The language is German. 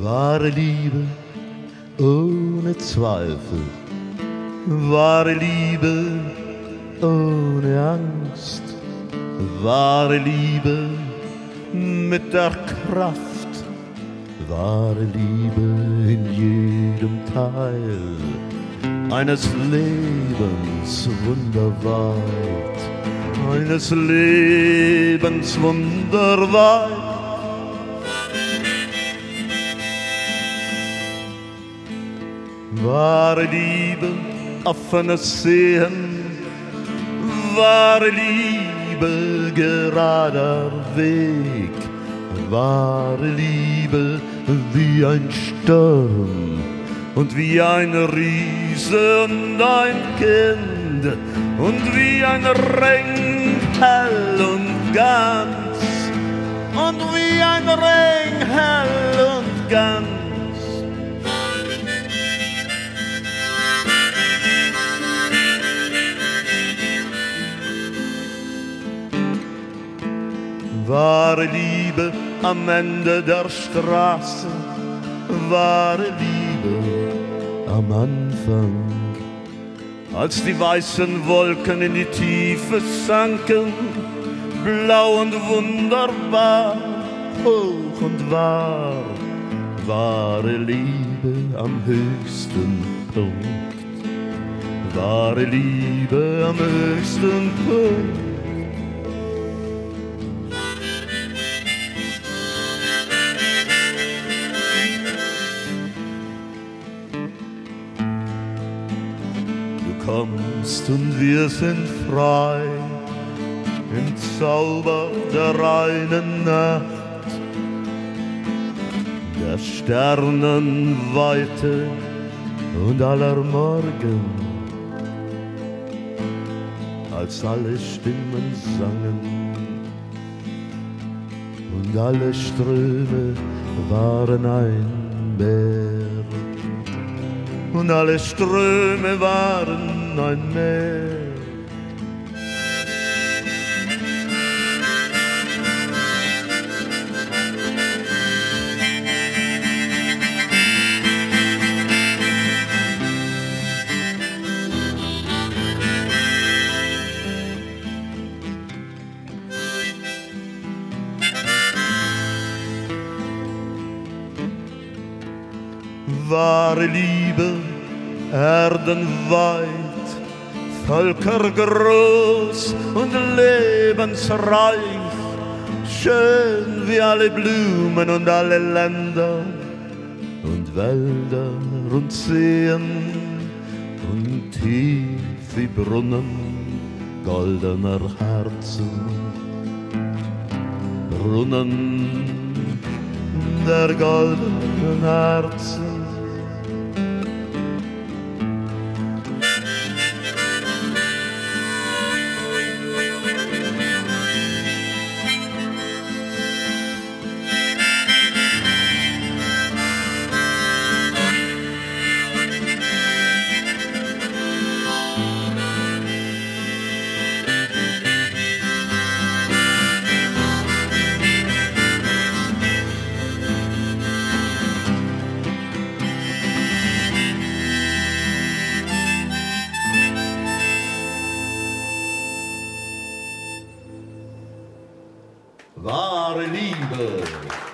Wahre Liebe ohne Zweifel, wahre Liebe ohne Angst, wahre Liebe mit der Kraft, wahre Liebe in jedem Teil eines Lebens wunderweit, eines Lebens wunderweit. Wahre Liebe, offenes Sehen, wahre Liebe, gerader Weg, wahre Liebe wie ein Sturm und wie ein Riese und ein Kind und wie ein Ring hell und ganz und wie ein Ring hell und ganz. Wahre Liebe am Ende der Straße, wahre Liebe am Anfang. Als die weißen Wolken in die Tiefe sanken, blau und wunderbar, hoch und wahr, wahre Liebe am höchsten Punkt, wahre Liebe am höchsten Punkt. Kommst und wir sind frei im Zauber der reinen Nacht, der Sternenweite und aller Morgen, als alle Stimmen sangen und alle Ströme waren ein Meer. Und alle Ströme waren ein Meer. Wahre Liebe, erdenweit, Völker groß und lebensreich, schön wie alle Blumen und alle Länder und Wälder und Seen und tief wie Brunnen goldener Herzen, Brunnen der goldenen Herzen. Wahre Liebe.